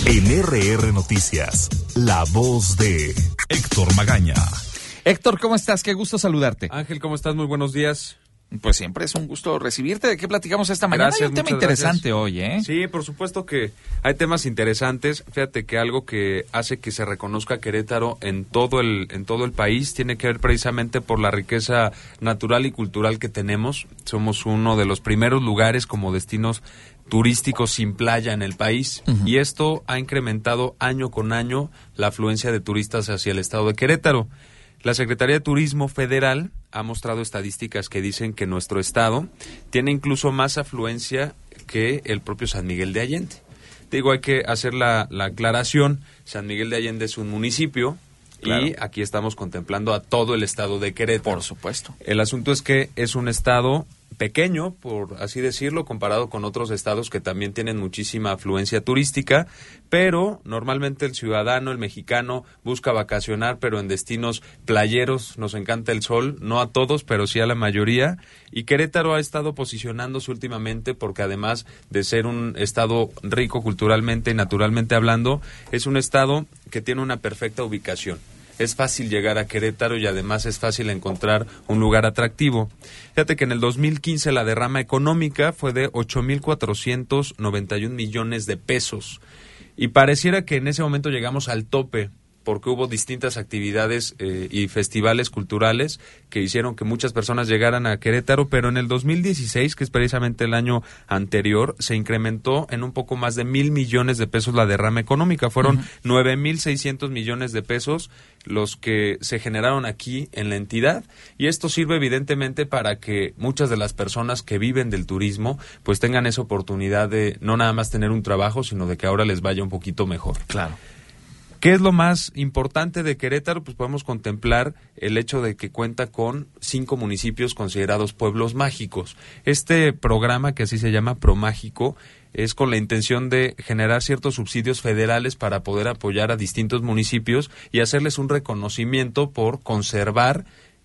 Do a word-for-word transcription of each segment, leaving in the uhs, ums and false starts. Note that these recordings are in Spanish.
En R R Noticias, la voz de Héctor Magaña. Héctor, ¿cómo estás? Qué gusto saludarte. Ángel, ¿cómo estás? Muy buenos días. Pues siempre es un gusto recibirte. ¿De qué platicamos esta mañana? Gracias, Hay un tema interesante gracias. hoy, ¿eh? Sí, por supuesto que hay temas interesantes. Fíjate que algo que hace que se reconozca Querétaro en todo el en todo el país tiene que ver precisamente por la riqueza natural y cultural que tenemos. Somos uno de los primeros lugares como destinos turísticos sin playa en el país, uh-huh. y esto ha incrementado año con año la afluencia de turistas hacia el estado de Querétaro. La Secretaría de Turismo Federal ha mostrado estadísticas que dicen que nuestro estado tiene incluso más afluencia que el propio San Miguel de Allende. Digo, hay que hacer la, la aclaración, San Miguel de Allende es un municipio, claro, y aquí estamos contemplando a todo el estado de Querétaro. Por supuesto. El asunto es que es un estado pequeño, por así decirlo, comparado con otros estados que también tienen muchísima afluencia turística, pero normalmente el ciudadano, el mexicano, busca vacacionar, pero en destinos playeros. Nos encanta el sol, no a todos, pero sí a la mayoría, y Querétaro ha estado posicionándose últimamente porque además de ser un estado rico culturalmente y naturalmente hablando, es un estado que tiene una perfecta ubicación. Es fácil llegar a Querétaro y además es fácil encontrar un lugar atractivo. Fíjate que en el dos mil quince la derrama económica fue de ocho mil cuatrocientos noventa y un millones de pesos. Y pareciera que en ese momento llegamos al tope, porque hubo distintas actividades eh, y festivales culturales que hicieron que muchas personas llegaran a Querétaro, pero en el dos mil dieciséis, que es precisamente el año anterior, se incrementó en un poco más de mil millones de pesos la derrama económica. Fueron uh-huh. nueve mil seiscientos millones de pesos los que se generaron aquí en la entidad, y esto sirve evidentemente para que muchas de las personas que viven del turismo pues tengan esa oportunidad de no nada más tener un trabajo, sino de que ahora les vaya un poquito mejor. Claro. ¿Qué es lo más importante de Querétaro? Pues podemos contemplar el hecho de que cuenta con cinco municipios considerados pueblos mágicos. Este programa, que así se llama, Promágico, es con la intención de generar ciertos subsidios federales para poder apoyar a distintos municipios y hacerles un reconocimiento por conservar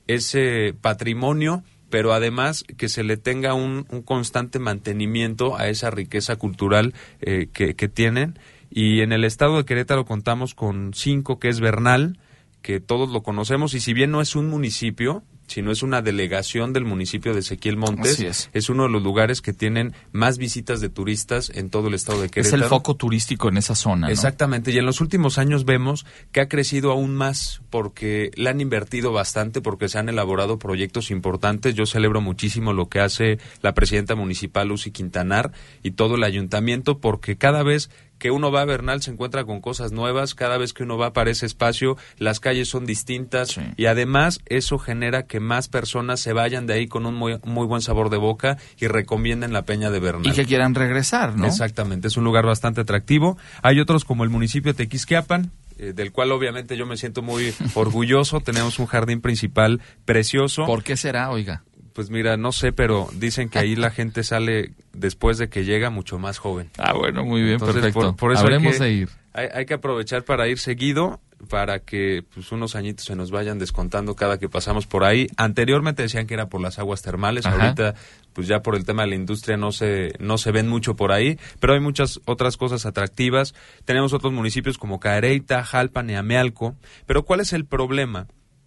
ese patrimonio, pero además que se le tenga un, un constante mantenimiento a esa riqueza cultural eh, que, que tienen. Y en el estado de Querétaro contamos con cinco, que es Bernal, que todos lo conocemos, y si bien no es un municipio, sino es una delegación del municipio de Ezequiel Montes, es. es uno de los lugares que tienen más visitas de turistas en todo el estado de Querétaro. Es el foco turístico en esa zona, ¿no? Exactamente, y en los últimos años vemos que ha crecido aún más porque le han invertido bastante, porque se han elaborado proyectos importantes. Yo celebro muchísimo lo que hace la presidenta municipal, Lucy Quintanar, y todo el ayuntamiento, porque cada vez que uno va a Bernal se encuentra con cosas nuevas, cada vez que uno va para ese espacio las calles son distintas, sí, y además eso genera que más personas se vayan de ahí con un muy, muy buen sabor de boca y recomienden la Peña de Bernal. Y que quieran regresar, ¿no? Exactamente, es un lugar bastante atractivo. Hay otros como el municipio de Tequisquiapan, eh, del cual obviamente yo me siento muy orgulloso. Tenemos un jardín principal precioso. ¿Por qué será, oiga? Pues mira, no sé, pero dicen que ahí la gente sale después de que llega mucho más joven. Ah, bueno, muy bien, Entonces, perfecto. Por, por eso Habremos hay que, de ir. Hay, hay que aprovechar para ir seguido, para que pues unos añitos se nos vayan descontando cada que pasamos por ahí. Anteriormente decían que era por las aguas termales, Ajá. Ahorita pues ya por el tema de la industria no se no se ven mucho por ahí, pero hay muchas otras cosas atractivas. Tenemos otros municipios como Cadereyta, Jalpan y Amealco, pero ¿cuál es el problema?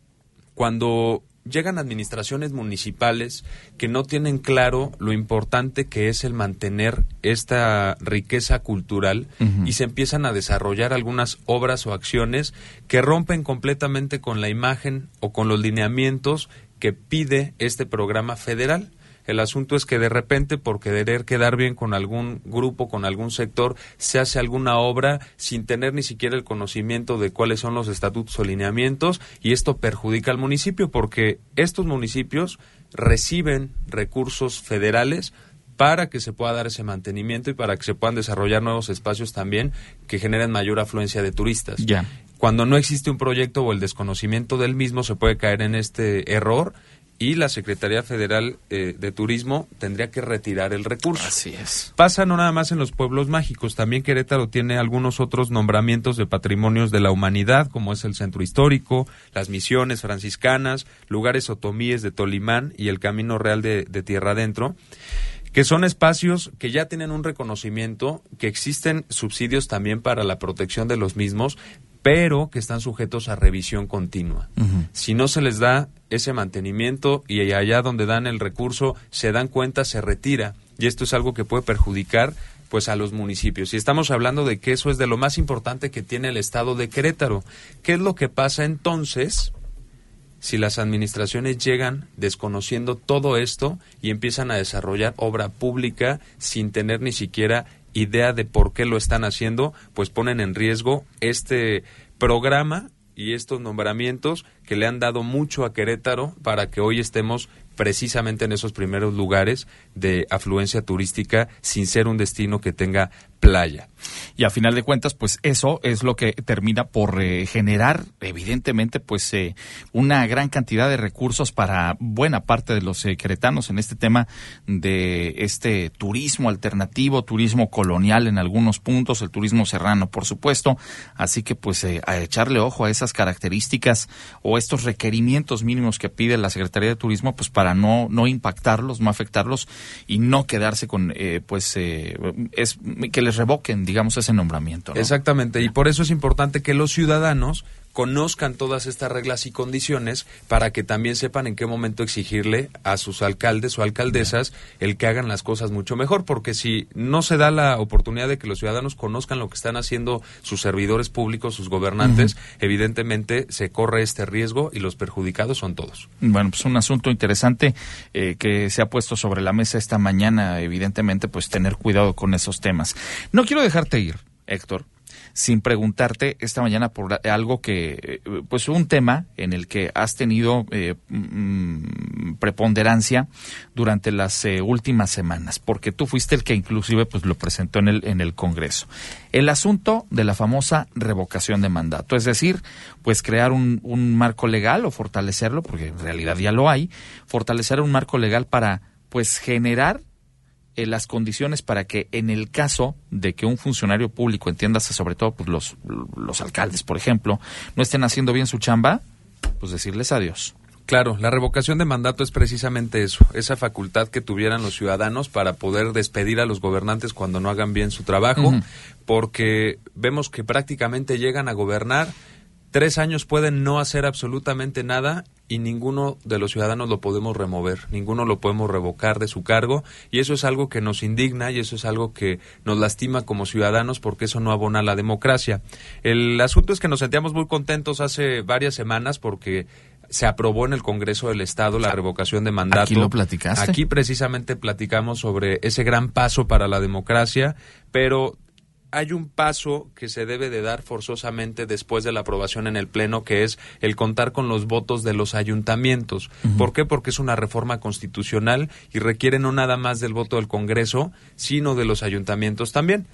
Cuando llegan administraciones municipales que no tienen claro lo importante que es el mantener esta riqueza cultural, uh-huh, y se empiezan a desarrollar algunas obras o acciones que rompen completamente con la imagen o con los lineamientos que pide este programa federal. El asunto es que de repente, por querer quedar bien con algún grupo, con algún sector, se hace alguna obra sin tener ni siquiera el conocimiento de cuáles son los estatutos o lineamientos, y esto perjudica al municipio porque estos municipios reciben recursos federales para que se pueda dar ese mantenimiento y para que se puedan desarrollar nuevos espacios también que generen mayor afluencia de turistas. Ya. Cuando no existe un proyecto o el desconocimiento del mismo, se puede caer en este error, y la Secretaría Federal eh, de Turismo tendría que retirar el recurso. Así es. Pasa no nada más en los pueblos mágicos, también Querétaro tiene algunos otros nombramientos de patrimonios de la humanidad, como es el Centro Histórico, las Misiones Franciscanas, lugares otomíes de Tolimán y el Camino Real de, de Tierra Adentro, que son espacios que ya tienen un reconocimiento, que existen subsidios también para la protección de los mismos, pero que están sujetos a revisión continua. Uh-huh. Si no se les da ese mantenimiento y allá donde dan el recurso se dan cuenta, se retira, y esto es algo que puede perjudicar pues a los municipios. Y estamos hablando de que eso es de lo más importante que tiene el estado de Querétaro. ¿Qué es lo que pasa entonces si las administraciones llegan desconociendo todo esto y empiezan a desarrollar obra pública sin tener ni siquiera idea de por qué lo están haciendo? Pues ponen en riesgo este programa y estos nombramientos que le han dado mucho a Querétaro para que hoy estemos precisamente en esos primeros lugares de afluencia turística sin ser un destino que tenga playa. Y a final de cuentas, pues eso es lo que termina por eh, generar, evidentemente, pues eh, una gran cantidad de recursos para buena parte de los eh, queretanos en este tema de este turismo alternativo, turismo colonial en algunos puntos, el turismo serrano, por supuesto. Así que, pues, eh, a echarle ojo a esas características o estos requerimientos mínimos que pide la Secretaría de Turismo, pues, para no no impactarlos, no afectarlos y no quedarse con, eh, pues, eh, es que les revoquen, digamos, ese nombramiento, ¿no? Exactamente, y por eso es importante que los ciudadanos conozcan todas estas reglas y condiciones para que también sepan en qué momento exigirle a sus alcaldes o alcaldesas el que hagan las cosas mucho mejor, porque si no se da la oportunidad de que los ciudadanos conozcan lo que están haciendo sus servidores públicos, sus gobernantes, uh-huh. evidentemente se corre este riesgo y los perjudicados son todos. Bueno, pues un asunto interesante eh, que se ha puesto sobre la mesa esta mañana, evidentemente, pues tener cuidado con esos temas. No quiero dejarte ir, Héctor, sin preguntarte esta mañana por algo que, pues un tema en el que has tenido eh, mm, preponderancia durante las eh, últimas semanas, porque tú fuiste el que inclusive pues lo presentó en el en el Congreso. El asunto de la famosa revocación de mandato, es decir, pues crear un, un marco legal o fortalecerlo, porque en realidad ya lo hay, fortalecer un marco legal para pues generar Eh, las condiciones para que en el caso de que un funcionario público, entiéndase sobre todo pues los, los alcaldes, por ejemplo, no estén haciendo bien su chamba, pues decirles adiós. Claro, la revocación de mandato es precisamente eso, esa facultad que tuvieran los ciudadanos para poder despedir a los gobernantes cuando no hagan bien su trabajo, uh-huh. porque vemos que prácticamente llegan a gobernar, tres años pueden no hacer absolutamente nada y ninguno de los ciudadanos lo podemos remover, ninguno lo podemos revocar de su cargo, y eso es algo que nos indigna y eso es algo que nos lastima como ciudadanos porque eso no abona la democracia. El asunto es que nos sentíamos muy contentos hace varias semanas porque se aprobó en el Congreso del Estado la revocación de mandato. ¿Aquí lo platicaste? Aquí precisamente platicamos sobre ese gran paso para la democracia, pero hay un paso que se debe de dar forzosamente después de la aprobación en el Pleno, que es el contar con los votos de los ayuntamientos. Uh-huh. ¿Por qué? Porque es una reforma constitucional y requiere no nada más del voto del Congreso, sino de los ayuntamientos también.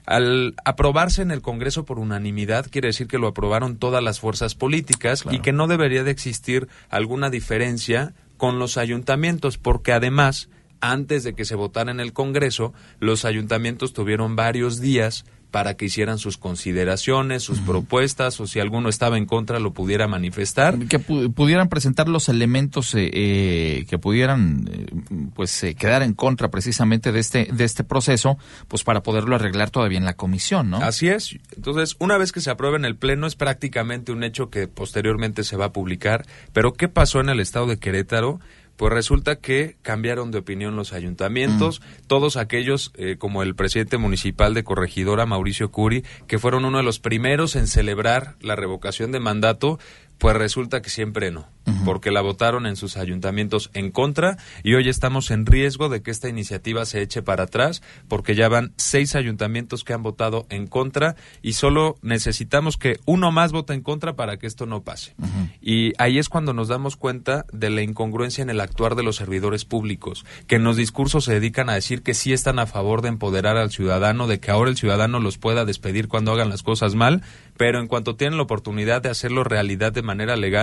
Al aprobarse en el Congreso por unanimidad, quiere decir que lo aprobaron todas las fuerzas políticas, claro, y que no debería de existir alguna diferencia con los ayuntamientos, porque además, antes de que se votara en el Congreso, los ayuntamientos tuvieron varios días para que hicieran sus consideraciones, sus uh-huh. propuestas, o si alguno estaba en contra lo pudiera manifestar. Que pu- pudieran presentar los elementos eh, eh, que pudieran eh, pues eh, quedar en contra precisamente de este de este proceso, pues para poderlo arreglar todavía en la comisión, ¿no? Así es. Entonces, una vez que se aprueba en el Pleno, es prácticamente un hecho que posteriormente se va a publicar. Pero, ¿qué pasó en el estado de Querétaro? Pues resulta que cambiaron de opinión los ayuntamientos, mm. todos aquellos, eh, como el presidente municipal de Corregidora, Mauricio Curi, que fueron uno de los primeros en celebrar la revocación de mandato, pues resulta que siempre no, uh-huh. porque la votaron en sus ayuntamientos en contra, y hoy estamos en riesgo de que esta iniciativa se eche para atrás, porque ya van seis ayuntamientos que han votado en contra, y solo necesitamos que uno más vote en contra para que esto no pase. Uh-huh. Y ahí es cuando nos damos cuenta de la incongruencia en el actuar de los servidores públicos, que en los discursos se dedican a decir que sí están a favor de empoderar al ciudadano, de que ahora el ciudadano los pueda despedir cuando hagan las cosas mal, pero en cuanto tienen la oportunidad de hacerlo realidad de manera legal,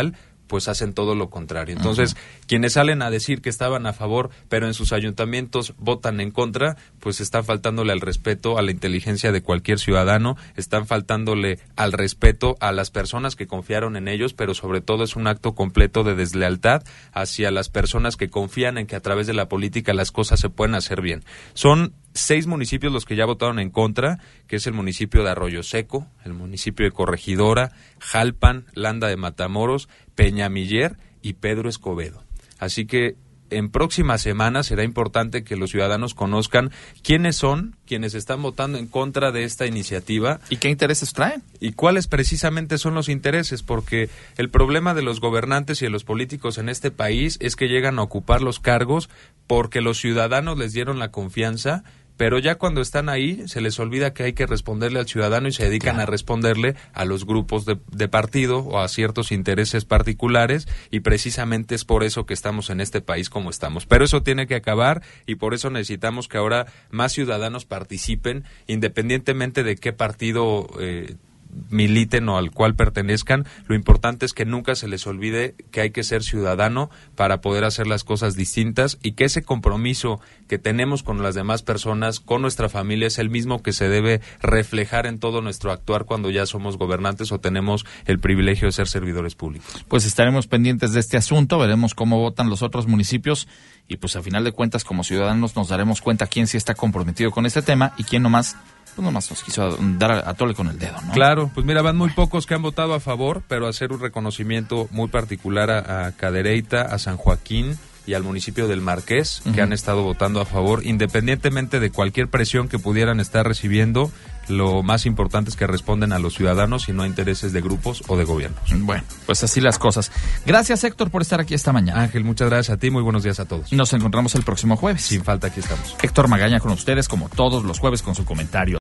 pues hacen todo lo contrario. Entonces, uh-huh. quienes salen a decir que estaban a favor, pero en sus ayuntamientos votan en contra, pues están faltándole al respeto a la inteligencia de cualquier ciudadano, están faltándole al respeto a las personas que confiaron en ellos, pero sobre todo es un acto completo de deslealtad hacia las personas que confían en que a través de la política las cosas se pueden hacer bien. Son seis municipios los que ya votaron en contra, que es el municipio de Arroyo Seco, el municipio de Corregidora, Jalpan, Landa de Matamoros, Peñamiller y Pedro Escobedo. Así que en próximas semanas será importante que los ciudadanos conozcan quiénes son quienes están votando en contra de esta iniciativa. ¿Y qué intereses traen? Y cuáles precisamente son los intereses, porque el problema de los gobernantes y de los políticos en este país es que llegan a ocupar los cargos porque los ciudadanos les dieron la confianza, pero ya cuando están ahí se les olvida que hay que responderle al ciudadano y se dedican claro. a responderle a los grupos de, de partido o a ciertos intereses particulares, y precisamente es por eso que estamos en este país como estamos. Pero eso tiene que acabar y por eso necesitamos que ahora más ciudadanos participen, independientemente de qué partido eh, militen o al cual pertenezcan. Lo importante es que nunca se les olvide que hay que ser ciudadano para poder hacer las cosas distintas, y que ese compromiso que tenemos con las demás personas, con nuestra familia, es el mismo que se debe reflejar en todo nuestro actuar cuando ya somos gobernantes o tenemos el privilegio de ser servidores públicos. Pues estaremos pendientes de este asunto, veremos cómo votan los otros municipios y pues a final de cuentas como ciudadanos nos daremos cuenta quién sí está comprometido con este tema y quién nomás pues nomás nos quiso dar a, a tole con el dedo, ¿no? Claro, pues mira, van muy pocos que han votado a favor, pero hacer un reconocimiento muy particular a, a Cadereyta, a San Joaquín y al municipio del Marqués, uh-huh. que han estado votando a favor, independientemente de cualquier presión que pudieran estar recibiendo. Lo más importante es que responden a los ciudadanos y no a intereses de grupos o de gobiernos. Bueno, pues así las cosas. Gracias, Héctor, por estar aquí esta mañana. Ángel, muchas gracias a ti, muy buenos días a todos. Nos encontramos el próximo jueves. Sin falta, aquí estamos. Héctor Magaña con ustedes como todos los jueves con su comentario.